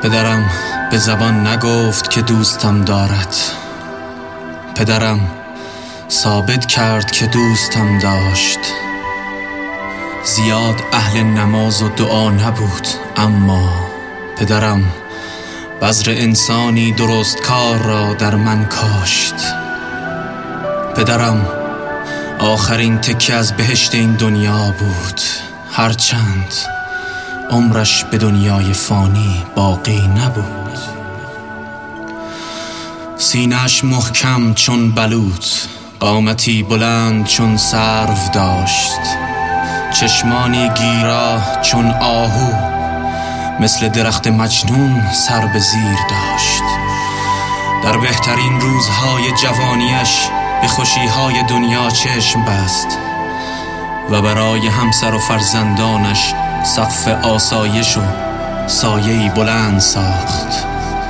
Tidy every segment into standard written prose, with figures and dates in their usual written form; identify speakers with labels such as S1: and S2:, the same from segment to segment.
S1: پدرم به زبان نگفت که دوستم دارد. پدرم ثابت کرد که دوستم داشت. زیاد اهل نماز و دعا نبود، اما پدرم بذر انسانی درست کار را در من کاشت. پدرم آخرین تکه از بهشت این دنیا بود، هرچند عمرش به دنیای فانی باقی نبود. سینه‌اش محکم چون بلوط، قامتی بلند چون سرو داشت، چشمانی گیرا چون آهو، مثل درخت مجنون سر به زیر داشت. در بهترین روزهای جوانیش به خوشیهای دنیا چشم بست و برای همسر و فرزندانش سقف آسایش و سایه‌ای بلند ساخت.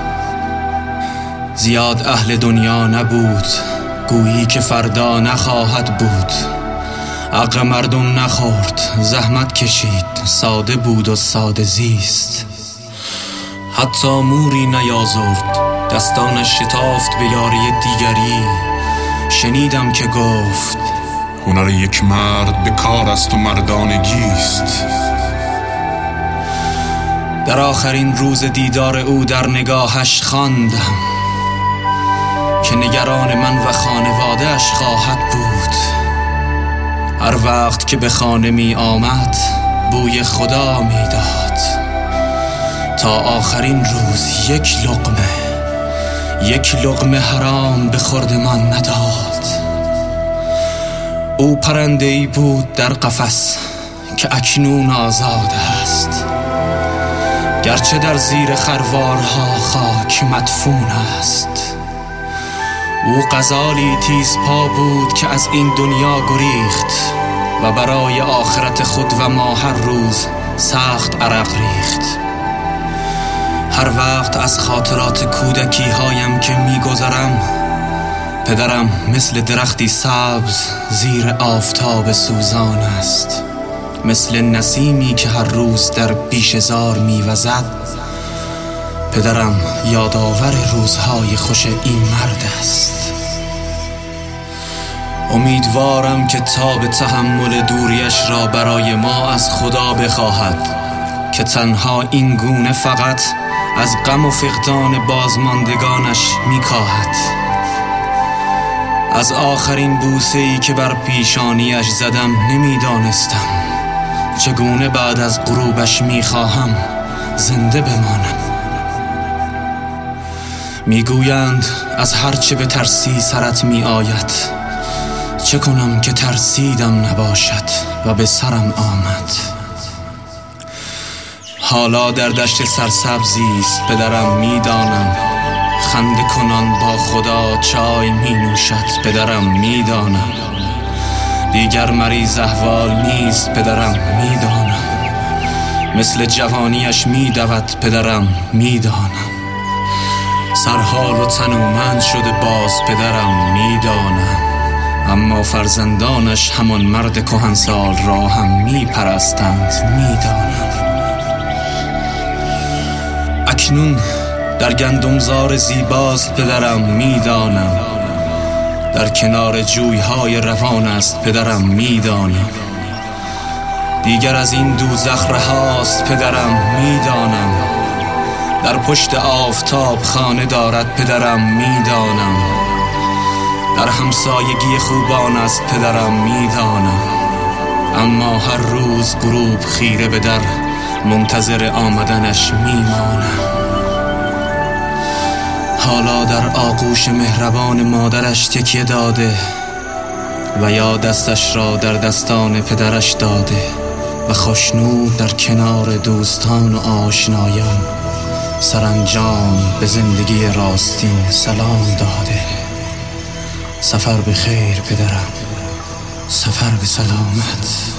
S1: زیاد اهل دنیا نبود، گویی که فردا نخواهد بود. عقل مردم نخورد، زحمت کشید، ساده بود و ساده زیست. حتی موری نیازرد، دستانش شتافت به یاری دیگری. شنیدم که گفت
S2: هنر یک مرد به کار است و مردانگیست.
S1: در آخرین روز دیدار او در نگاهش خواندم که نگران من و خانواده‌اش خواهد بود. هر وقت که به خانه می آمد بوی خدا می داد. تا آخرین روز یک لقمه حرام به خورد من نداد. او پرنده‌ای بود در قفس که اکنون آزاد است، گرچه در زیر خروارها خاک مدفون است. او غزالی تیز پا بود که از این دنیا گریخت و برای آخرت خود و ما هر روز سخت عرق ریخت. هر وقت از خاطرات کودکی هایم که میگذرم، پدرم مثل درختی سبز زیر آفتاب سوزان است، مثل نسیمی که هر روز در بیشه‌زار میوزد. پدرم یادآور روزهای خوش این مرد است. امیدوارم که تاب تحمل دوریش را برای ما از خدا بخواهد که تنها این گونه فقط از غم و فقدان بازماندگانش میکاهد. از آخرین بوسه‌ای که بر پیشانیش زدم نمیدانستم چگونه بعد از غروبش میخواهم زنده بمانم. میگویند از هرچه به ترسی سرت میآید، چه کنم که ترسیدم نباشد و به سرم آمد. حالا در دشت سرسبزی است پدرم، میدانم خنده کنان با خدا چای می نوشد. پدرم میدانم دیگر مریض احوال نیست. پدرم میدانم مثل جوانیش میدود. پدرم میدانم سرحال و تنومند شده باز. پدرم میدانم اما فرزندانش همان مرد کهنسال را هم میپرستند. میدانم اکنون در گندمزار زیباست. پدرم میدانم در کنار جویهای روان است. پدرم میدانم دیگر از این دوزخ رهاست. پدرم میدانم در پشت آفتاب خانه دارد. پدرم میدانم در همسایگی خوبان است. پدرم میدانم اما هر روز غروب خیره به در منتظر آمدنش میمانم. حالا در آغوش مهربان مادرش تکیه داده و یا دستش را در دستان پدرش داده و خوشنود در کنار دوستان و آشنایان سرانجام به زندگی راستین سلام داده. سفر به خیر پدرم، سفر به سلامت.